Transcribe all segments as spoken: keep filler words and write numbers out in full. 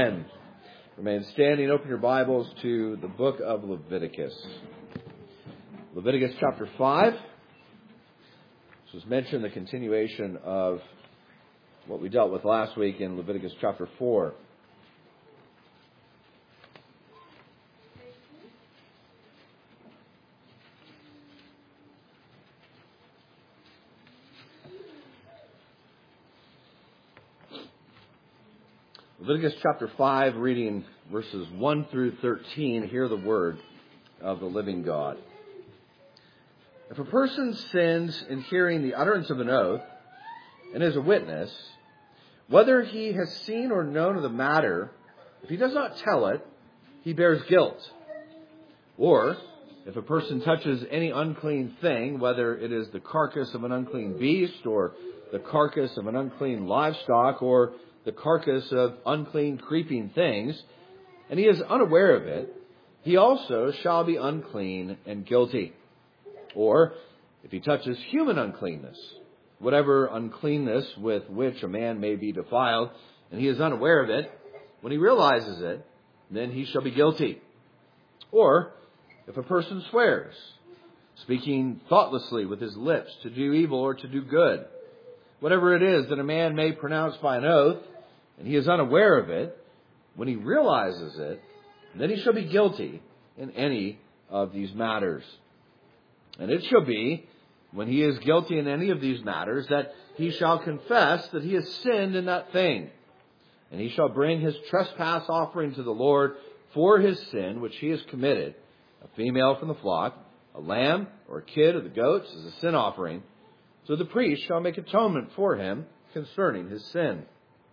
Amen. Remain standing. Open your Bibles to the book of Leviticus. Leviticus chapter five. This was mentioned, the continuation of what we dealt with last week in Leviticus chapter four. Leviticus chapter five, reading verses one through thirteen, hear the word of the living God. If a person sins in hearing the utterance of an oath and is a witness, whether he has seen or known of the matter, if he does not tell it, he bears guilt. Or, if a person touches any unclean thing, whether it is the carcass of an unclean beast or the carcass of an unclean livestock or the carcass of unclean creeping things, and he is unaware of it, he also shall be unclean and guilty. Or, if he touches human uncleanness, whatever uncleanness with which a man may be defiled, and he is unaware of it, when he realizes it, then he shall be guilty. Or, if a person swears, speaking thoughtlessly with his lips to do evil or to do good, whatever it is that a man may pronounce by an oath, and he is unaware of it, when he realizes it, then he shall be guilty in any of these matters. And it shall be, when he is guilty in any of these matters, that he shall confess that he has sinned in that thing. And he shall bring his trespass offering to the Lord for his sin which he has committed, a female from the flock, a lamb or a kid of the goats as a sin offering. So the priest shall make atonement for him concerning his sin.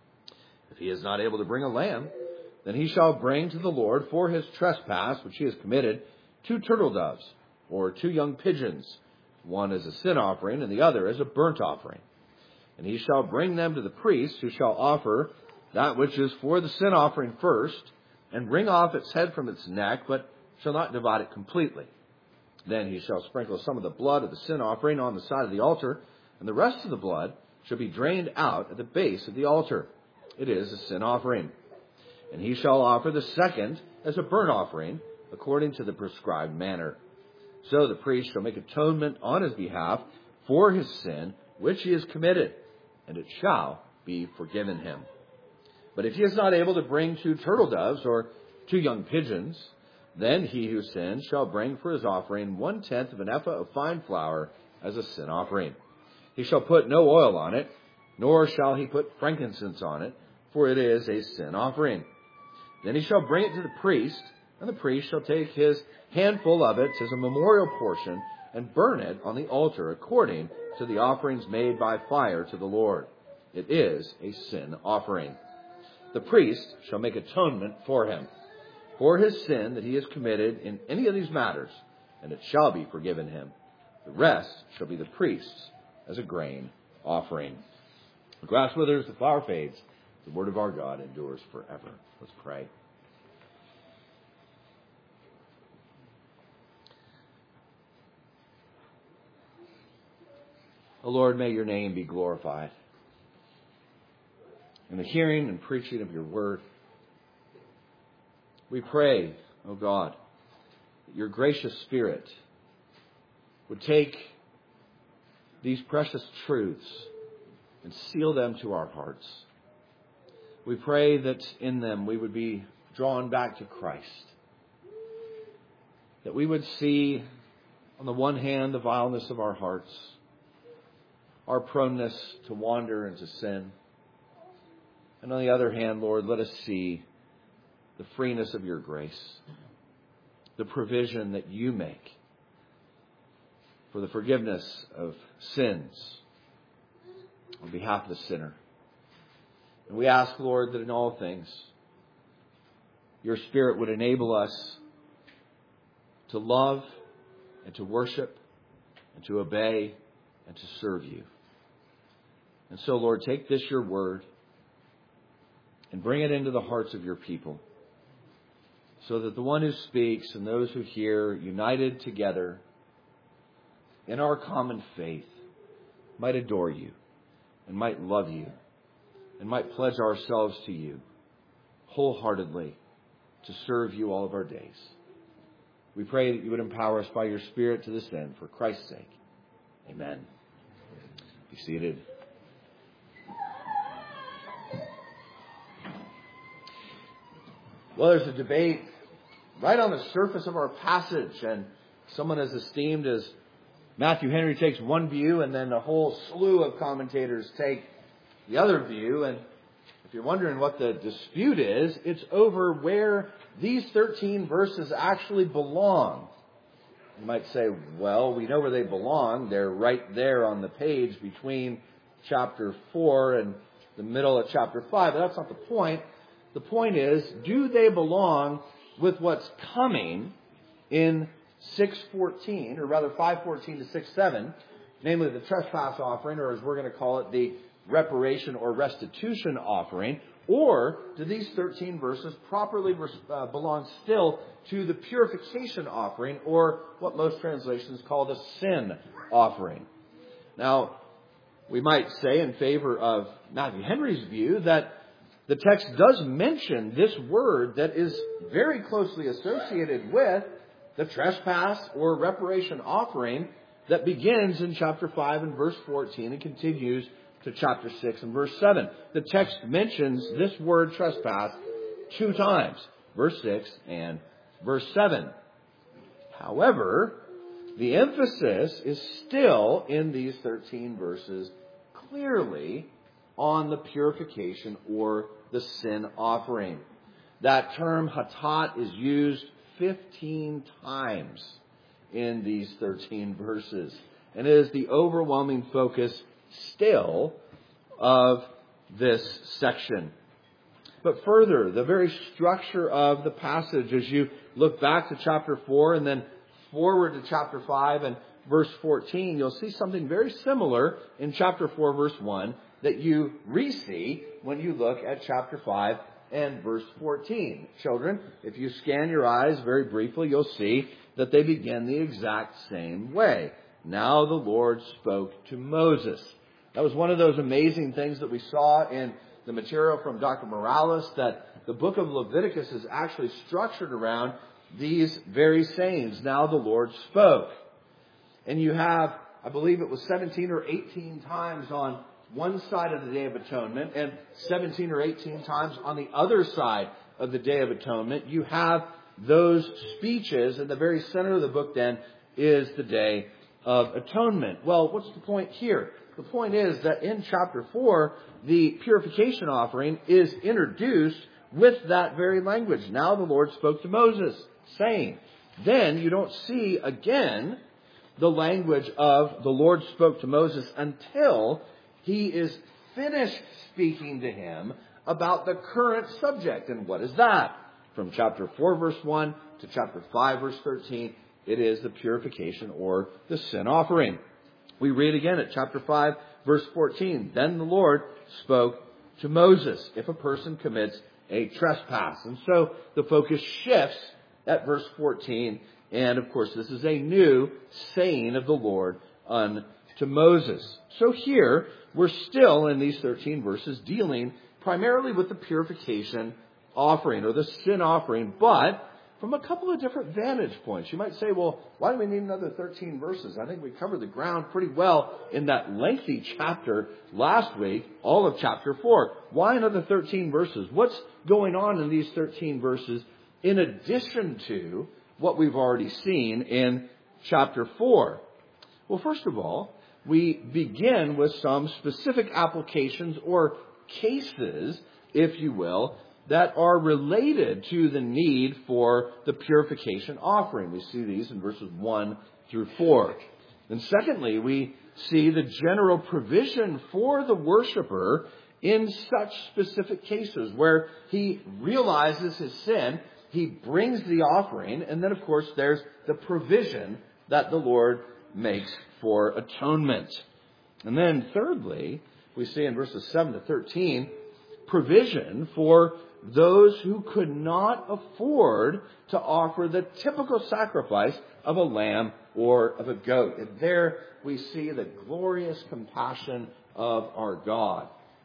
If he is not able to bring a lamb, then he shall bring to the Lord for his trespass which he has committed two turtle doves or two young pigeons, one as a sin offering and the other as a burnt offering. And he shall bring them to the priest, who shall offer that which is for the sin offering first, and wring off its head from its neck, but shall not divide it completely. Then he shall sprinkle some of the blood of the sin offering on the side of the altar, and the rest of the blood shall be drained out at the base of the altar. It is a sin offering. And he shall offer the second as a burnt offering, according to the prescribed manner. So the priest shall make atonement on his behalf for his sin which he has committed, and it shall be forgiven him. But if he is not able to bring two turtle doves or two young pigeons, then he who sins shall bring for his offering one-tenth of an ephah of fine flour as a sin offering. He shall put no oil on it, nor shall he put frankincense on it, for it is a sin offering. Then he shall bring it to the priest, and the priest shall take his handful of it as a memorial portion and burn it on the altar according to the offerings made by fire to the Lord. It is a sin offering. The priest shall make atonement for him, for his sin that he has committed in any of these matters, and it shall be forgiven him. The rest shall be the priest's as a grain offering. The grass withers, the flower fades. The word of our God endures forever. Let's pray. O Lord, may your name be glorified in the hearing and preaching of your word. We pray, O God, that your gracious Spirit would take these precious truths and seal them to our hearts. We pray that in them we would be drawn back to Christ. That we would see, on the one hand, the vileness of our hearts, our proneness to wander and to sin. And on the other hand, Lord, let us see the freeness of your grace, the provision that you make for the forgiveness of sins on behalf of the sinner. And we ask, Lord, that in all things, your Spirit would enable us to love and to worship and to obey and to serve you. And so, Lord, take this, your word, and bring it into the hearts of your people, so that the one who speaks and those who hear, united together in our common faith, might adore you and might love you and might pledge ourselves to you wholeheartedly to serve you all of our days. We pray that you would empower us by your Spirit to this end for Christ's sake. Amen. Be seated. Well, there's a debate right on the surface of our passage, and someone as esteemed as Matthew Henry takes one view, and then a whole slew of commentators take the other view. And if you're wondering what the dispute is, it's over where these thirteen verses actually belong. You might say, well, we know where they belong. They're right there on the page between chapter four and the middle of chapter five. But that's not the point. The point is, do they belong with what's coming in six fourteen, or rather five fourteen to six seven, namely the trespass offering, or as we're going to call it, the reparation or restitution offering? Or do these thirteen verses properly uh, belong still to the purification offering, or what most translations call the sin offering? Now, we might say in favor of Matthew Henry's view that the text does mention this word that is very closely associated with the trespass or reparation offering that begins in chapter five and verse fourteen and continues to chapter six and verse seven. The text mentions this word trespass two times, verse six and verse seven. However, the emphasis is still in these thirteen verses clearly on the purification or the sin offering. That term hatat is used fifteen times in these thirteen verses, and it is the overwhelming focus still of this section. But further, the very structure of the passage, as you look back to chapter four and then forward to chapter five and verse fourteen, you'll see something very similar in chapter four, verse one, that you re-see when you look at chapter five and verse fourteen. Children, if you scan your eyes very briefly, you'll see that they begin the exact same way. Now the Lord spoke to Moses. That was one of those amazing things that we saw in the material from Doctor Morales, that the book of Leviticus is actually structured around these very sayings. Now the Lord spoke. And you have, I believe it was seventeen or eighteen times on one side of the Day of Atonement and seventeen or eighteen times on the other side of the Day of Atonement. You have those speeches, and the very center of the book then is the Day of Atonement. Well, what's the point here? The point is that in chapter four, the purification offering is introduced with that very language. Now the Lord spoke to Moses, saying. Then you don't see again the language of the Lord spoke to Moses until he is finished speaking to him about the current subject. And what is that? From chapter four, verse one to chapter five, verse thirteen, it is the purification or the sin offering. We read again at chapter five, verse fourteen. Then the Lord spoke to Moses if a person commits a trespass. And so the focus shifts at verse fourteen. And of course, this is a new saying of the Lord unto Moses. So here, we're still in these thirteen verses dealing primarily with the purification offering or the sin offering, but from a couple of different vantage points. You might say, well, why do we need another thirteen verses? I think we covered the ground pretty well in that lengthy chapter last week, all of chapter four. Why another thirteen verses? What's going on in these thirteen verses in addition to what we've already seen in chapter four? Well, first of all, we begin with some specific applications or cases, if you will, that are related to the need for the purification offering. We see these in verses one through four. And secondly, we see the general provision for the worshiper in such specific cases where he realizes his sin, he brings the offering, and then, of course, there's the provision that the Lord makes for atonement. And then thirdly, we see in verses seven to thirteen, provision for those who could not afford to offer the typical sacrifice of a lamb or of a goat. And there we see the glorious compassion of our God.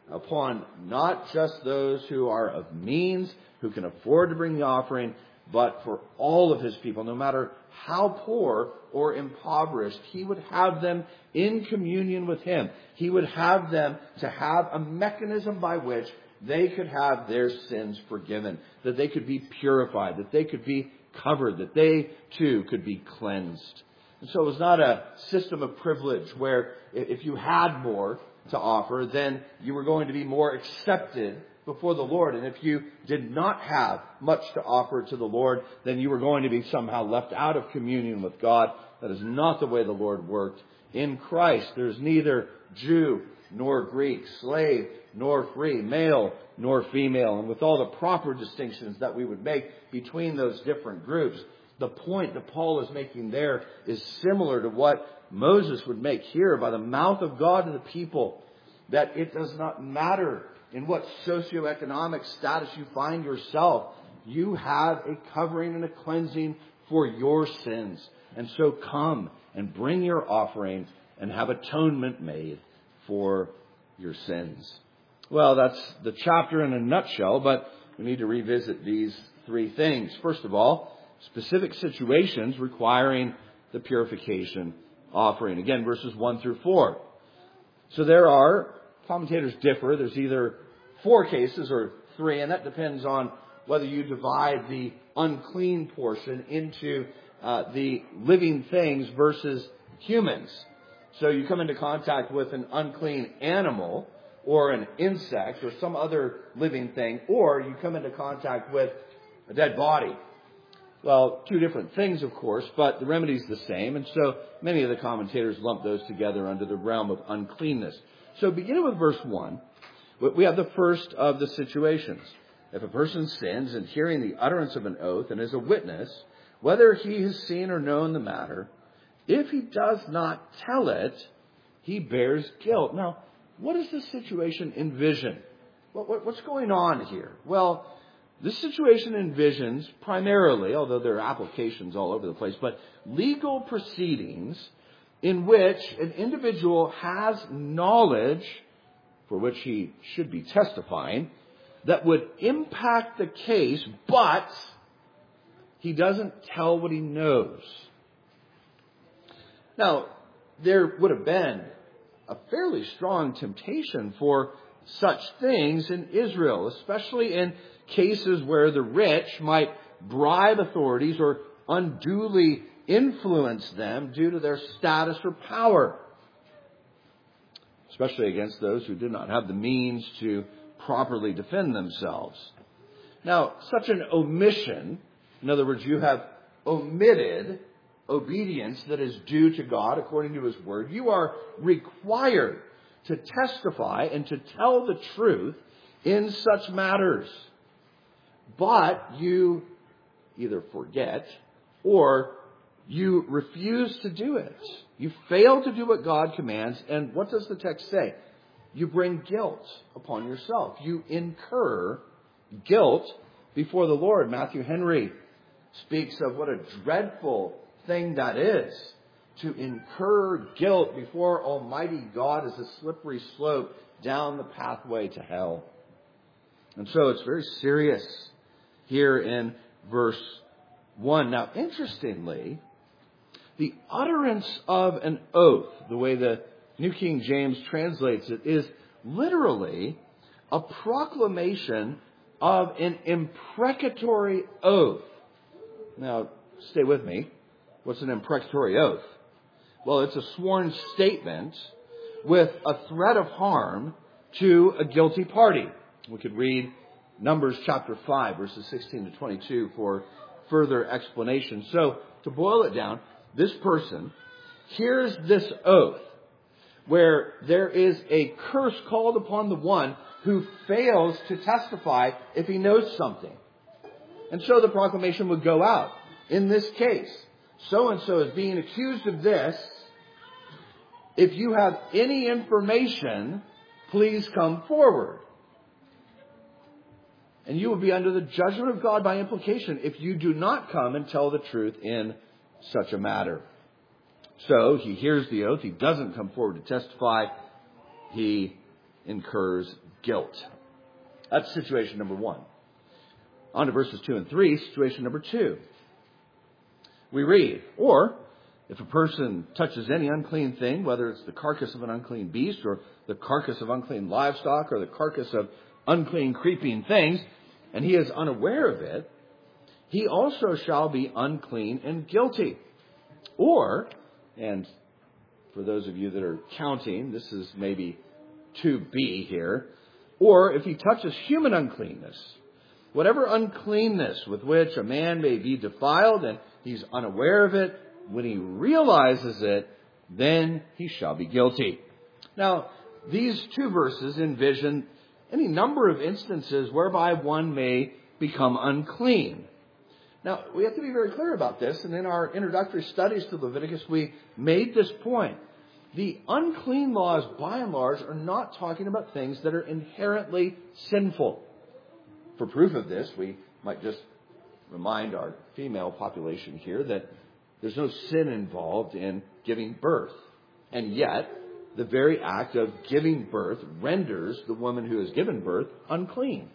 upon not just those who are of means, who can afford to bring the offering, but for all of his people, no matter how poor or impoverished. He would have them in communion with him. He would have them to have a mechanism by which they could have their sins forgiven, that they could be purified, that they could be covered, that they too could be cleansed. And so it was not a system of privilege where if you had more to offer, then you were going to be more accepted before the Lord. And if you did not have much to offer to the Lord, then you were going to be somehow left out of communion with God. That is not the way the Lord worked. In Christ, there's neither Jew nor Greek, slave nor free, male nor female. And with all the proper distinctions that we would make between those different groups, the point that Paul is making there is similar to what Moses would make here by the mouth of God to the people, that it does not matter in what socioeconomic status you find yourself. You have a covering and a cleansing for your sins. And so come and bring your offering and have atonement made for your sins. Well, that's the chapter in a nutshell, but we need to revisit these three things. First of all, specific situations requiring the purification offering. Again, verses one through four. So there are, commentators differ, there's either four cases or three, and that depends on whether you divide the unclean portion into uh, the living things versus humans. So you come into contact with an unclean animal or an insect or some other living thing, or you come into contact with a dead body. Well, two different things, of course, but the remedy's the same, and so many of the commentators lump those together under the realm of uncleanness. So beginning with verse one, we have the first of the situations. If a person sins in hearing the utterance of an oath and is a witness, whether he has seen or known the matter, if he does not tell it, he bears guilt. Now, what does this situation envision? What, what, what's going on here? Well, this situation envisions primarily, although there are applications all over the place, but legal proceedings in which an individual has knowledge for which he should be testifying that would impact the case, but he doesn't tell what he knows. Now, there would have been a fairly strong temptation for such things in Israel, especially in cases where the rich might bribe authorities or unduly influence them due to their status or power, especially against those who did not have the means to properly defend themselves. Now, such an omission, in other words, you have omitted obedience that is due to God according to His Word, you are required to testify and to tell the truth in such matters. But you either forget or you refuse to do it. You fail to do what God commands. And what does the text say? You bring guilt upon yourself. You incur guilt before the Lord. Matthew Henry speaks of what a dreadful thing that is. To incur guilt before Almighty God is a slippery slope down the pathway to hell. And so it's very serious here in verse one. Now, interestingly, the utterance of an oath, the way the New King James translates it, is literally a proclamation of an imprecatory oath. Now, stay with me. What's an imprecatory oath? Well, it's a sworn statement with a threat of harm to a guilty party. We could read Numbers chapter five, verses sixteen to twenty-two for further explanation. So, to boil it down, this person hears this oath where there is a curse called upon the one who fails to testify if he knows something. And so the proclamation would go out. In this case, so-and-so is being accused of this. If you have any information, please come forward. And you will be under the judgment of God by implication if you do not come and tell the truth in such a matter. So he hears the oath. He doesn't come forward to testify. He incurs guilt. That's situation number one. On to verses two and three, situation number two. We read, or if a person touches any unclean thing, whether it's the carcass of an unclean beast or the carcass of unclean livestock or the carcass of unclean creeping things, and he is unaware of it, he also shall be unclean and guilty. Or, and for those of you that are counting, this is maybe two B here, or if he touches human uncleanness, whatever uncleanness with which a man may be defiled and he's unaware of it, when he realizes it, then he shall be guilty. Now, these two verses envision any number of instances whereby one may become unclean. Now, we have to be very clear about this, and in our introductory studies to Leviticus, we made this point. The unclean laws, by and large, are not talking about things that are inherently sinful. For proof of this, we might just remind our female population here that there's no sin involved in giving birth. And yet, the very act of giving birth renders the woman who has given birth unclean.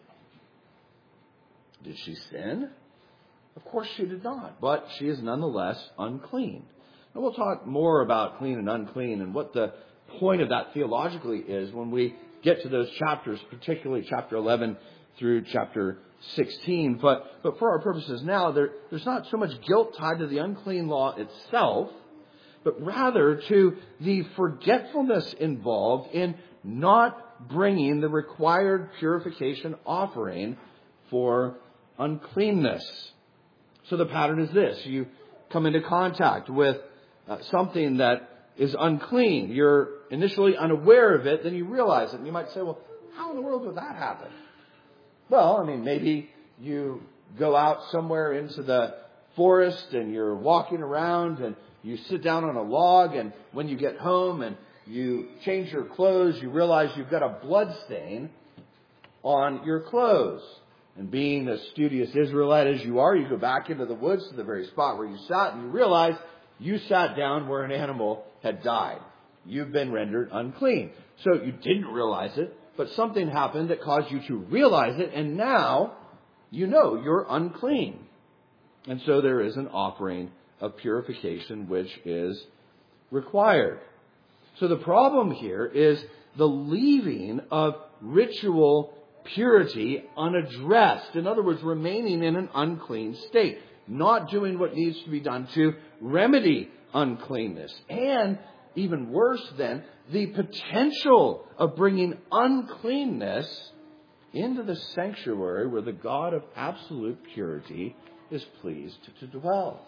Did she sin? Of course she did not, but she is nonetheless unclean. And we'll talk more about clean and unclean and what the point of that theologically is when we get to those chapters, particularly chapter eleven through chapter sixteen. But, but for our purposes now, there, there's not so much guilt tied to the unclean law itself, but rather to the forgetfulness involved in not bringing the required purification offering for uncleanness. So the pattern is this. You come into contact with uh, something that is unclean. You're initially unaware of it, then you realize it. And you might say, well, how in the world would that happen? Well, I mean, maybe you go out somewhere into the forest and you're walking around and you sit down on a log, and when you get home and you change your clothes, you realize you've got a blood stain on your clothes. And being a studious Israelite as you are, you go back into the woods to the very spot where you sat, and you realize you sat down where an animal had died. You've been rendered unclean. So you didn't realize it, but something happened that caused you to realize it, and now you know you're unclean. And so there is an offering of purification which is required. So the problem here is the leaving of ritual purity unaddressed. In other words, remaining in an unclean state. Not doing what needs to be done to remedy uncleanness. And even worse then, the potential of bringing uncleanness into the sanctuary where the God of absolute purity is pleased to dwell.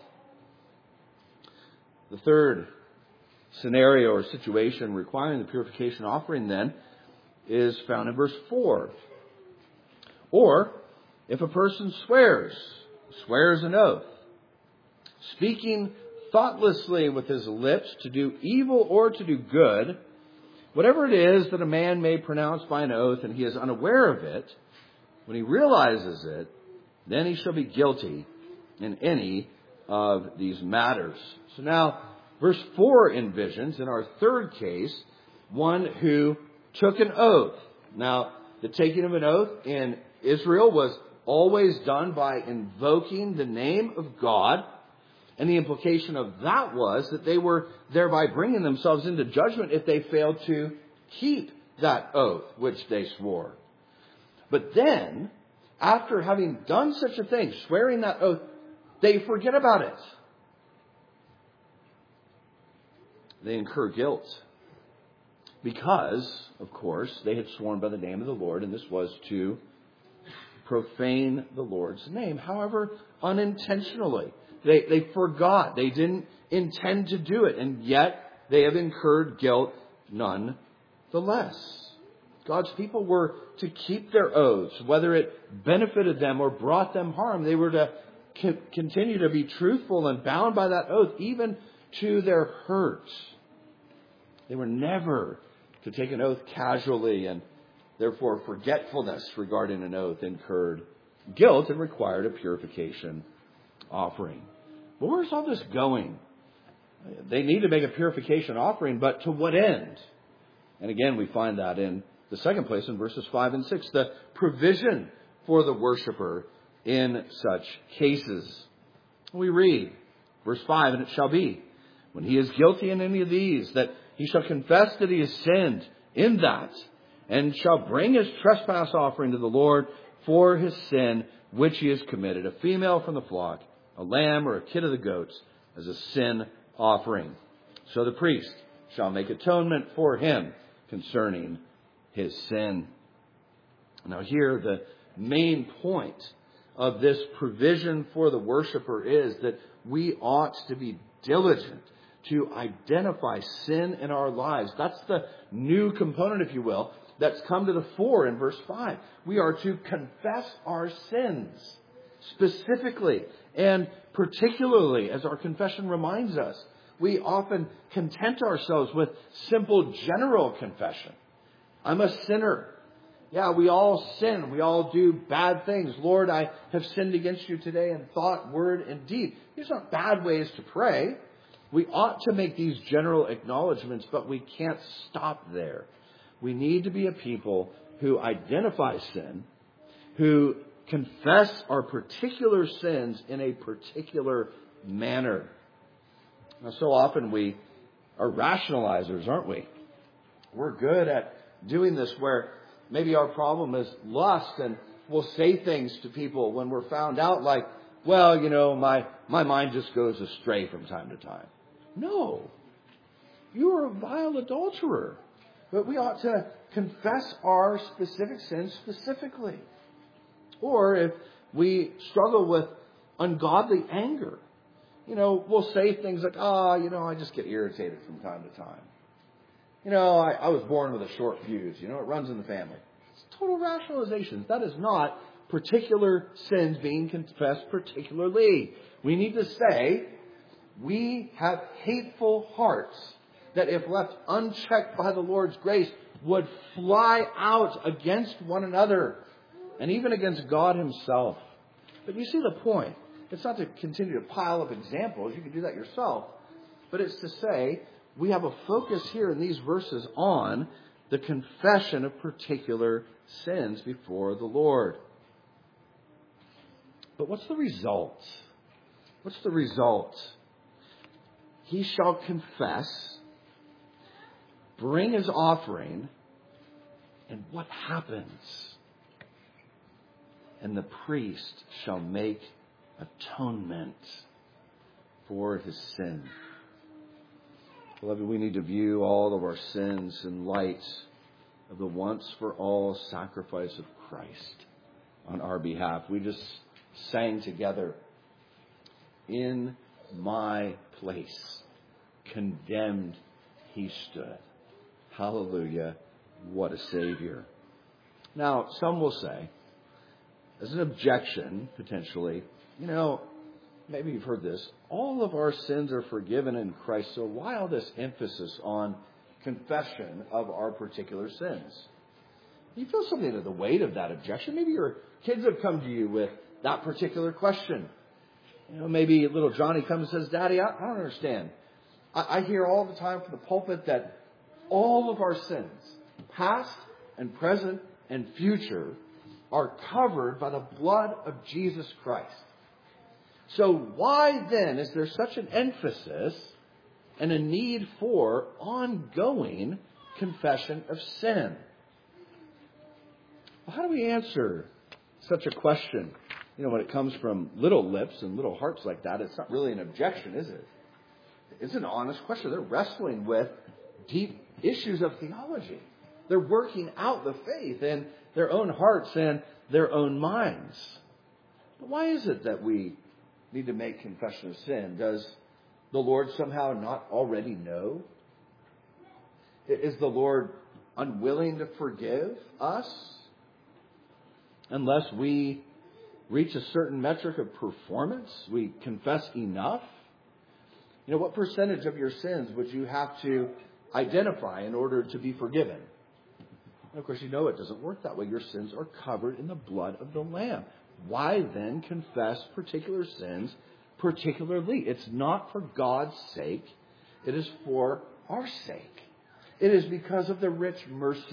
The third scenario or situation requiring the purification offering then is found in verse four. Or, if a person swears, swears an oath, speaking thoughtlessly with his lips to do evil or to do good, whatever it is that a man may pronounce by an oath and he is unaware of it, when he realizes it, then he shall be guilty in any of these matters. So now, verse four envisions, in our third case, one who took an oath. Now, the taking of an oath in Israel was always done by invoking the name of God. And the implication of that was that they were thereby bringing themselves into judgment if they failed to keep that oath which they swore. But then, after having done such a thing, swearing that oath, they forget about it. They incur guilt. Because, of course, they had sworn by the name of the Lord, and this was to profane the Lord's name. However, unintentionally. They, they forgot. They didn't intend to do it, and yet they have incurred guilt nonetheless. God's people were to keep their oaths, whether it benefited them or brought them harm. They were to co- continue to be truthful and bound by that oath, even to their hurt. They were never to take an oath casually, and therefore forgetfulness regarding an oath incurred guilt and required a purification offering. But where's all this going? They need to make a purification offering, but to what end? And again, we find that in the second place in verses five and six, the provision for the worshiper in such cases. We read, verse five, and it shall be, when he is guilty in any of these, that he shall confess that he has sinned in that, and shall bring his trespass offering to the Lord for his sin which he has committed, a female from the flock, a lamb or a kid of the goats, as a sin offering. So the priest shall make atonement for him concerning his sin. Now here, the main point of this provision for the worshiper is that we ought to be diligent to identify sin in our lives. That's the new component, if you will, that's come to the fore in verse five. We are to confess our sins specifically and particularly, as our confession reminds us. We often content ourselves with simple general confession. I'm a sinner. Yeah, we all sin. We all do bad things. Lord, I have sinned against you today in thought, word, and deed. These aren't bad ways to pray. We ought to make these general acknowledgments, but we can't stop there. We need to be a people who identify sin, who confess our particular sins in a particular manner. Now, so often we are rationalizers, aren't we? We're good at doing this where maybe our problem is lust, and we'll say things to people when we're found out like, well, you know, my, my mind just goes astray from time to time. No. You are a vile adulterer. But we ought to confess our specific sins specifically. Or if we struggle with ungodly anger, you know, we'll say things like, oh, you know, I just get irritated from time to time. You know, I, I was born with a short fuse. You know, it runs in the family. It's total rationalization. That is not particular sins being confessed particularly. We need to say, we have hateful hearts that if left unchecked by the Lord's grace would fly out against one another and even against God himself. But you see the point. It's not to continue to pile up examples. You can do that yourself. But it's to say we have a focus here in these verses on the confession of particular sins before the Lord. But what's the result? What's the result? He shall confess, bring his offering, and what happens? And the priest shall make atonement for his sin. Beloved, we need to view all of our sins in light of the once-for-all sacrifice of Christ on our behalf. We just sang together, in my place, condemned he stood. Hallelujah, what a Savior. Now, some will say, as an objection, potentially, you know, maybe you've heard this, all of our sins are forgiven in Christ, so why all this emphasis on confession of our particular sins? You feel something of the weight of that objection. Maybe your kids have come to you with that particular question. You know, maybe little Johnny comes and says, Daddy, I, I don't understand. I, I hear all the time from the pulpit that all of our sins, past and present and future, are covered by the blood of Jesus Christ. So why then is there such an emphasis and a need for ongoing confession of sin? Well, how do we answer such a question? You know, when it comes from little lips and little hearts like that, it's not really an objection, is it? It's an honest question. They're wrestling with deep issues of theology. They're working out the faith in their own hearts and their own minds. But why is it that we need to make confession of sin? Does the Lord somehow not already know? Is the Lord unwilling to forgive us unless we reach a certain metric of performance? We confess enough? You know, what percentage of your sins would you have to identify in order to be forgiven? And of course, you know it doesn't work that way. Your sins are covered in the blood of the Lamb. Why then confess particular sins particularly? It's not for God's sake. It is for our sake. It is because of the rich mercy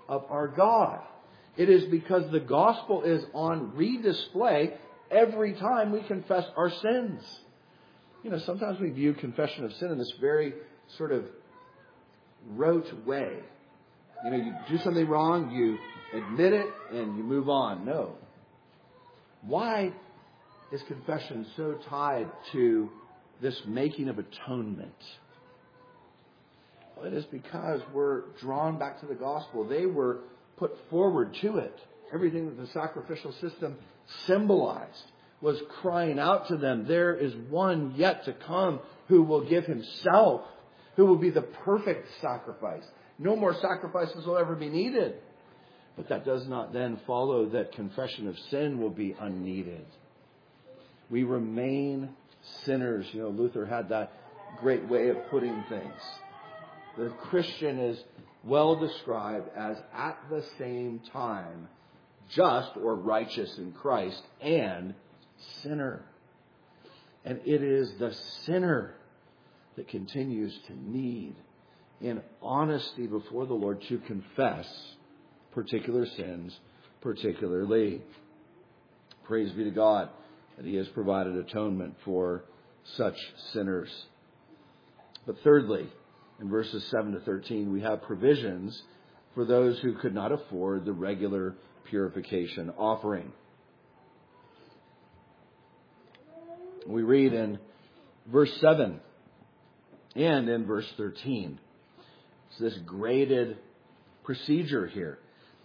of our God. It is because the gospel is on redisplay every time we confess our sins. You know, sometimes we view confession of sin in this very sort of rote way. You know, you do something wrong, you admit it, and you move on. No. Why is confession so tied to this making of atonement? Well, it is because we're drawn back to the gospel. They were put forward to it. Everything that the sacrificial system symbolized was crying out to them, there is one yet to come who will give himself, who will be the perfect sacrifice. No more sacrifices will ever be needed. But that does not then follow that confession of sin will be unneeded. We remain sinners. You know, Luther had that great way of putting things. The Christian is well described as at the same time just or righteous in Christ and sinner. And it is the sinner that continues to need, in honesty before the Lord, to confess particular sins particularly. Praise be to God that He has provided atonement for such sinners. But thirdly, in verses seven to thirteen, we have provisions for those who could not afford the regular purification offering. We read in verse seven and in verse thirteen. It's this graded procedure here.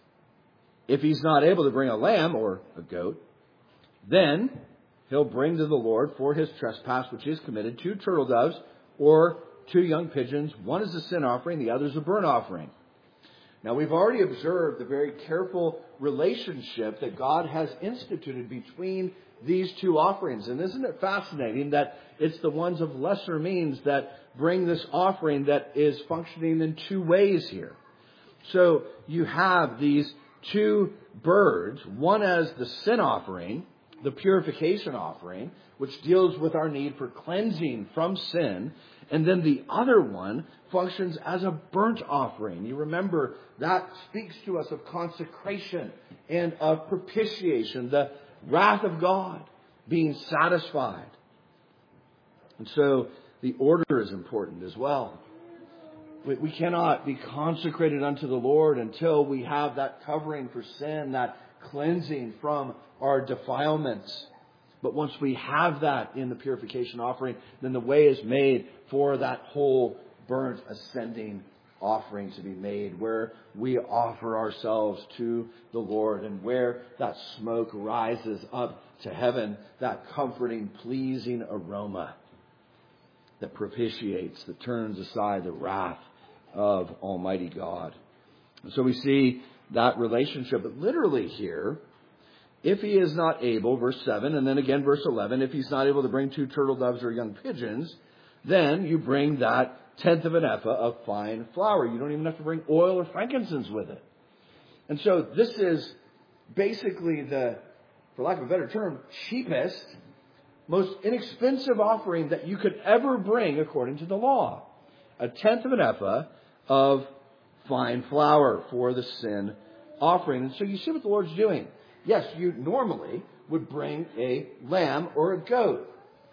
If he's not able to bring a lamb or a goat, then he'll bring to the Lord for his trespass which is committed two turtle doves or two young pigeons. One is a sin offering, the other is a burnt offering. Now, we've already observed the very careful relationship that God has instituted between these two offerings. And isn't it fascinating that it's the ones of lesser means that bring this offering that is functioning in two ways here? So you have these two birds, one as the sin offering, the purification offering, which deals with our need for cleansing from sin. And then the other one functions as a burnt offering. You remember that speaks to us of consecration and of propitiation, the wrath of God being satisfied. And so the order is important as well. We, we cannot be consecrated unto the Lord until we have that covering for sin, that cleansing from our defilements. But once we have that in the purification offering, then the way is made for that whole burnt ascending offering to be made, where we offer ourselves to the Lord and where that smoke rises up to heaven, that comforting, pleasing aroma that propitiates, that turns aside the wrath of Almighty God. And so we see that relationship. But literally here, if he is not able, verse seven, and then again verse eleven, if he's not able to bring two turtle doves or young pigeons, then you bring that tenth of an ephah of fine flour. You don't even have to bring oil or frankincense with it. And so this is basically the, for lack of a better term, cheapest, most inexpensive offering that you could ever bring according to the law. A tenth of an ephah of fine flour for the sin offering. And so you see what the Lord's doing. Yes, you normally would bring a lamb or a goat.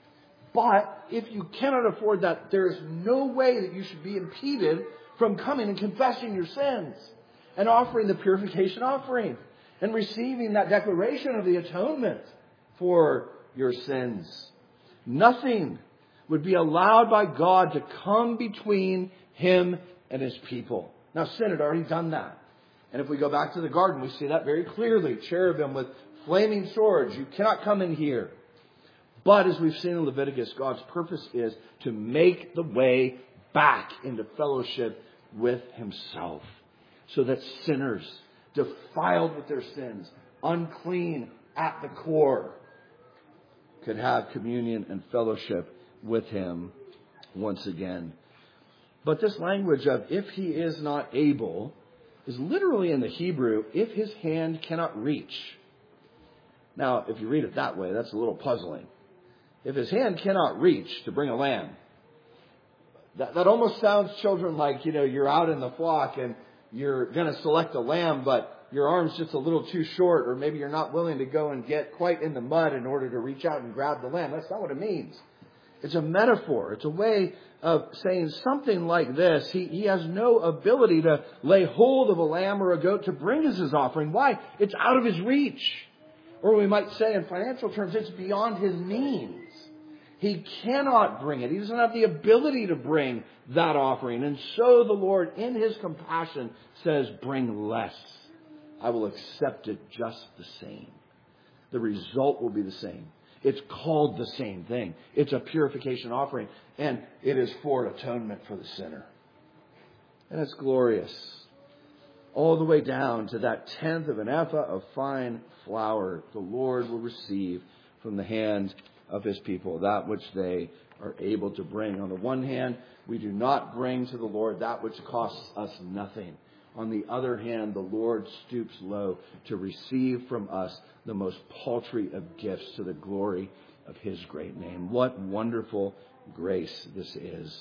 But if you cannot afford that, there is no way that you should be impeded from coming and confessing your sins and offering the purification offering and receiving that declaration of the atonement for your sins. Nothing would be allowed by God to come between Him and His people. Now, sin had already done that. And if we go back to the garden, we see that very clearly. Cherubim with flaming swords. You cannot come in here. But as we've seen in Leviticus, God's purpose is to make the way back into fellowship with Himself. So that sinners, defiled with their sins, unclean at the core, could have communion and fellowship with Him once again. But this language of if he is not able is literally in the Hebrew, if his hand cannot reach. Now, if you read it that way, that's a little puzzling. If his hand cannot reach to bring a lamb, that, that almost sounds, children, like, you know, you're out in the flock and you're going to select a lamb, but your arm's just a little too short, or maybe you're not willing to go and get quite in the mud in order to reach out and grab the lamb. That's not what it means. It's a metaphor. It's a way of saying something like this. He, he has no ability to lay hold of a lamb or a goat to bring as his offering. Why? It's out of his reach. Or we might say in financial terms, it's beyond his means. He cannot bring it. He doesn't have the ability to bring that offering. And so the Lord, in his compassion, says, bring less. I will accept it just the same. The result will be the same. It's called the same thing. It's a purification offering. And it is for atonement for the sinner. And it's glorious. All the way down to that tenth of an ephah of fine flour the Lord will receive from the hand of his people, that which they are able to bring. On the one hand, we do not bring to the Lord that which costs us nothing. On the other hand, the Lord stoops low to receive from us the most paltry of gifts to the glory of his great name. What wonderful grace this is.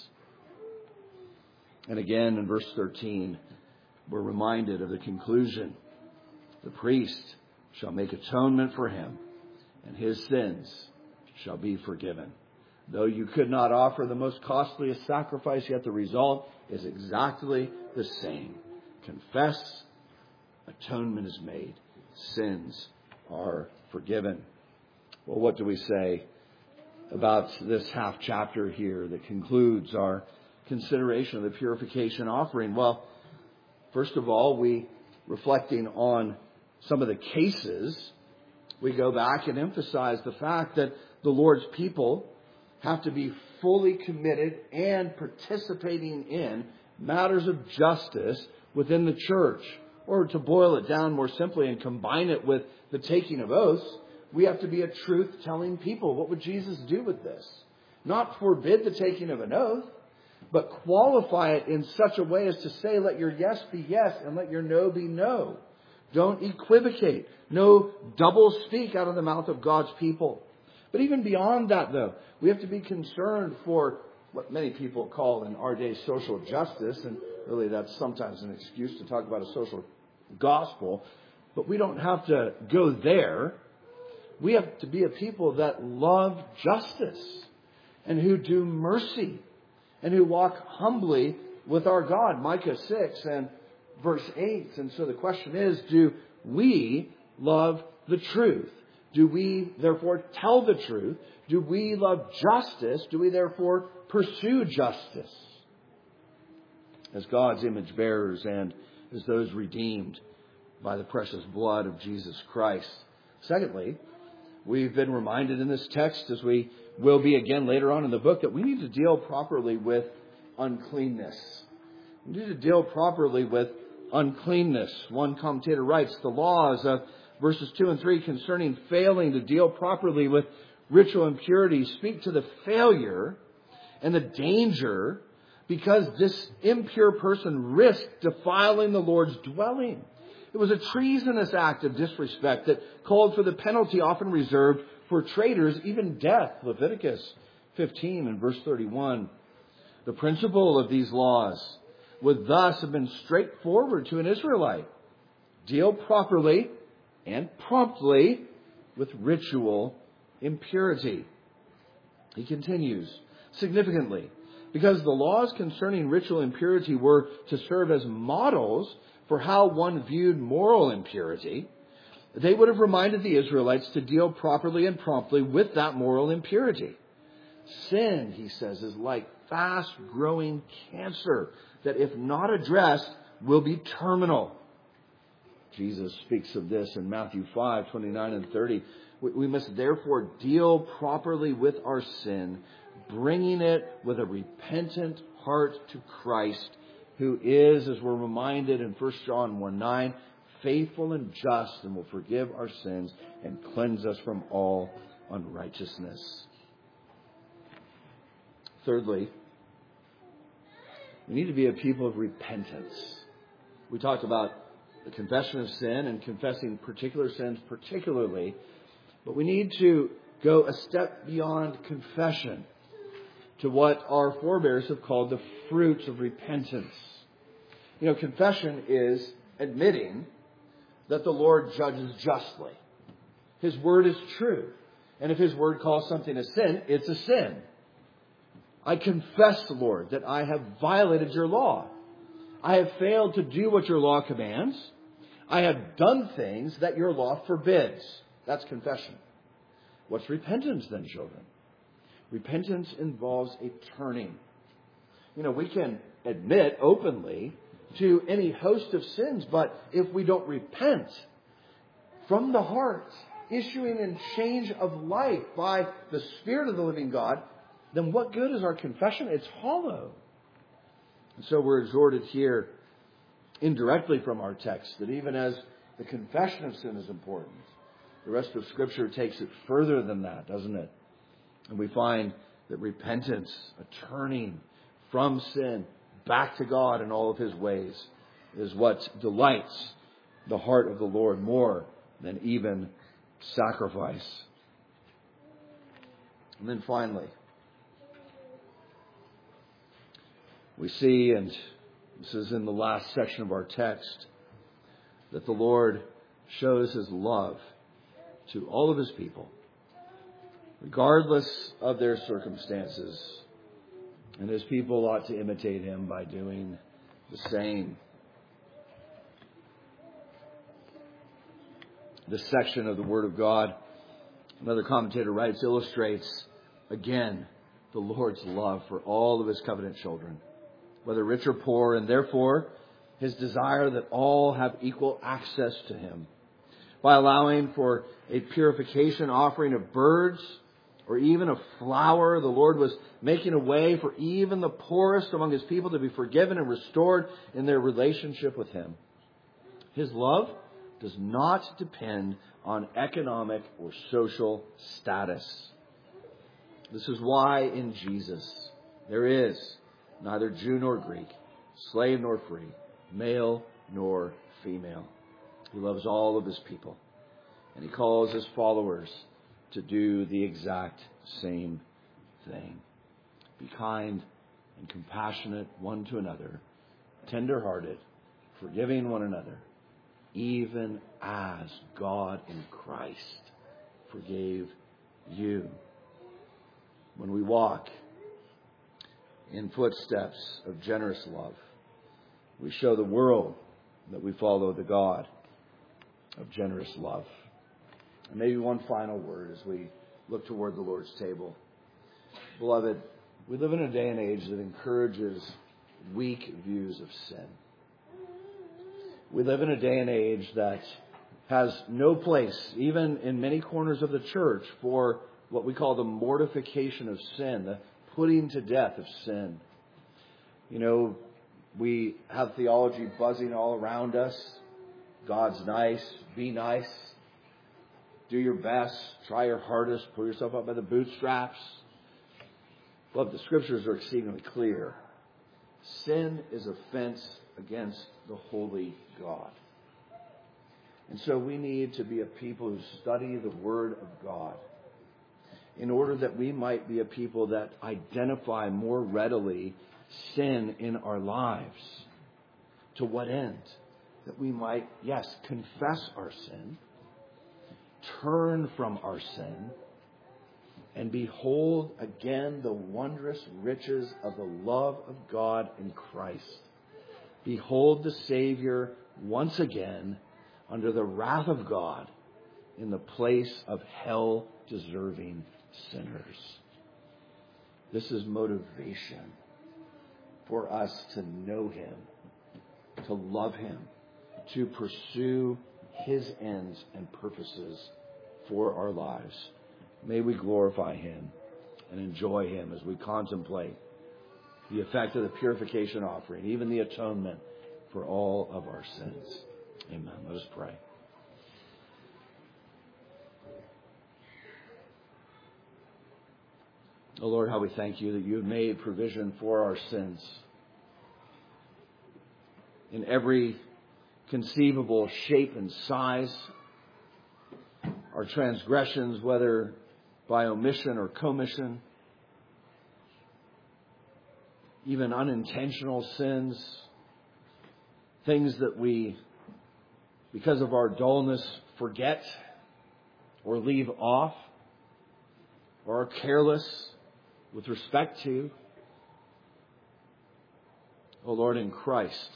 And again, in verse thirteen, we're reminded of the conclusion. The priest shall make atonement for him, and his sins shall be forgiven. Though you could not offer the most costliest sacrifice, yet the result is exactly the same. Confess, atonement is made, sins are forgiven. Well, what do we say about this half chapter here that concludes our consideration of the purification offering? Well, first of all, we, reflecting on some of the cases, we go back and emphasize the fact that the Lord's people have to be fully committed and participating in matters of justice within the church. Or to boil it down more simply and combine it with the taking of oaths, we have to be a truth-telling people. What would Jesus do with this? Not forbid the taking of an oath, but qualify it in such a way as to say, let your yes be yes and let your no be no. Don't equivocate. No double speak out of the mouth of God's people. But even beyond that, though, we have to be concerned for what many people call in our day social justice. And really that's sometimes an excuse to talk about a social gospel. But we don't have to go there. We have to be a people that love justice and who do mercy and who walk humbly with our God. Micah six and verse eight. And so the question is, do we love the truth? Do we therefore tell the truth? Do we love justice? Do we therefore pursue justice? As God's image bearers and as those redeemed by the precious blood of Jesus Christ. Secondly, we've been reminded in this text, as we will be again later on in the book, that we need to deal properly with uncleanness. We need to deal properly with uncleanness. One commentator writes, the laws of verses two and three concerning failing to deal properly with ritual impurity speak to the failure and the danger because this impure person risked defiling the Lord's dwelling. It was a treasonous act of disrespect that called for the penalty often reserved for traitors, even death. Leviticus fifteen and verse thirty-one. The principle of these laws would thus have been straightforward to an Israelite. Deal properly and promptly with ritual impurity. He continues, significantly, because the laws concerning ritual impurity were to serve as models for how one viewed moral impurity, they would have reminded the Israelites to deal properly and promptly with that moral impurity. Sin, he says, is like fast-growing cancer that, if not addressed, will be terminal. Jesus speaks of this in Matthew five, twenty-nine and thirty. We must therefore deal properly with our sin, bringing it with a repentant heart to Christ, who is, as we're reminded in First John one nine, faithful and just and will forgive our sins and cleanse us from all unrighteousness. Thirdly, we need to be a people of repentance. We talked about the confession of sin and confessing particular sins particularly, but we need to go a step beyond confession to what our forebears have called the fruits of repentance. You know, confession is admitting that the Lord judges justly. His word is true. And if His word calls something a sin, it's a sin. I confess, Lord, that I have violated your law. I have failed to do what your law commands. I have done things that your law forbids. That's confession. What's repentance then, children? Repentance involves a turning. You know, we can admit openly to any host of sins, but if we don't repent from the heart, issuing in change of life by the Spirit of the living God, then what good is our confession? It's hollow. And so we're exhorted here indirectly from our text that even as the confession of sin is important, the rest of Scripture takes it further than that, doesn't it? And we find that repentance, a turning from sin back to God in all of His ways, is what delights the heart of the Lord more than even sacrifice. And then finally, we see, and this is in the last section of our text, that the Lord shows His love to all of His people, regardless of their circumstances. And His people ought to imitate Him by doing the same. This section of the Word of God, another commentator writes, illustrates again the Lord's love for all of His covenant children, whether rich or poor, and therefore His desire that all have equal access to Him. By allowing for a purification offering of birds or even a flower, the Lord was making a way for even the poorest among His people to be forgiven and restored in their relationship with Him. His love does not depend on economic or social status. This is why in Jesus there is neither Jew nor Greek, slave nor free, male nor female. He loves all of His people. And He calls His followers to do the exact same thing. Be kind and compassionate one to another, tender-hearted, forgiving one another, even as God in Christ forgave you. When we walk in footsteps of generous love, we show the world that we follow the God of generous love. And maybe one final word as we look toward the Lord's table. Beloved, we live in a day and age that encourages weak views of sin. We live in a day and age that has no place, even in many corners of the church, for what we call the mortification of sin, the putting to death of sin. You know, we have theology buzzing all around us. God's nice, be nice, do your best, try your hardest, pull yourself up by the bootstraps. But the Scriptures are exceedingly clear. Sin is offense against the holy God. And so we need to be a people who study the Word of God in order that we might be a people that identify more readily sin in our lives. To what end? That we might, yes, confess our sin, turn from our sin, and behold again the wondrous riches of the love of God in Christ. Behold the Savior once again under the wrath of God in the place of hell-deserving sinners. This is motivation for us to know Him, to love Him, to pursue His ends and purposes for our lives. May we glorify Him and enjoy Him as we contemplate the effect of the purification offering, even the atonement for all of our sins. Amen. Let us pray. Oh Lord, how we thank You that You have made provision for our sins in every conceivable shape and size. Our transgressions, whether by omission or commission, even unintentional sins, things that we, because of our dullness, forget or leave off or are careless with respect to. Oh Lord, in Christ,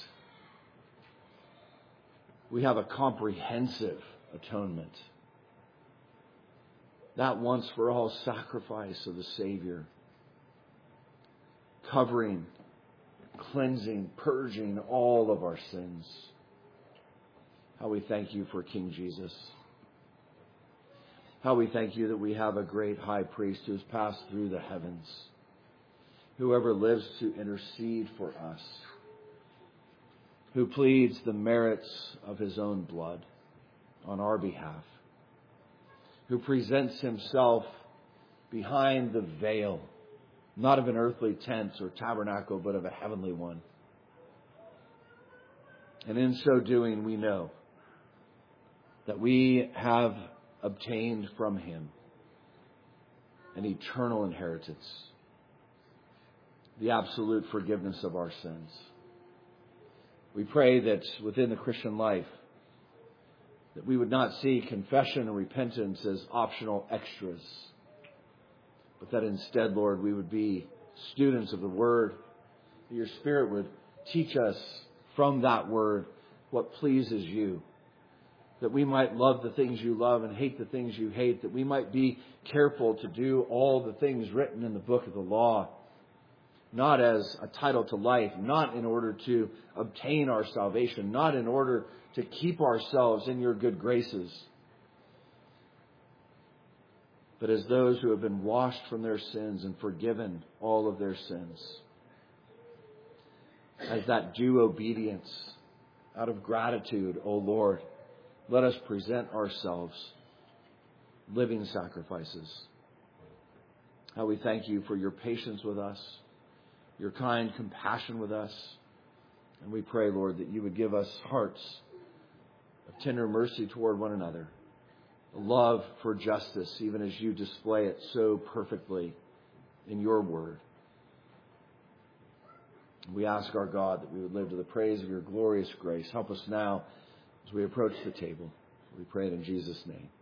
we have a comprehensive atonement. That once for all sacrifice of the Savior, covering, cleansing, purging all of our sins. How we thank you for King Jesus. How we thank you that we have a great high priest who has passed through the heavens, whoever lives to intercede for us, who pleads the merits of his own blood on our behalf, who presents himself behind the veil, not of an earthly tent or tabernacle, but of a heavenly one. And in so doing, we know that we have obtained from him an eternal inheritance, the absolute forgiveness of our sins. We pray that within the Christian life, that we would not see confession and repentance as optional extras, but that instead, Lord, we would be students of the Word, that your Spirit would teach us from that Word what pleases you, that we might love the things you love and hate the things you hate, that we might be careful to do all the things written in the book of the law, not as a title to life, not in order to obtain our salvation, not in order to keep ourselves in your good graces, but as those who have been washed from their sins and forgiven all of their sins. As that due obedience, out of gratitude, O Lord, let us present ourselves living sacrifices. How we thank you for your patience with us, your kind compassion with us. And we pray, Lord, that you would give us hearts of tender mercy toward one another, a love for justice, even as you display it so perfectly in your word. We ask our God that we would live to the praise of your glorious grace. Help us now as we approach the table. We pray it in Jesus' name.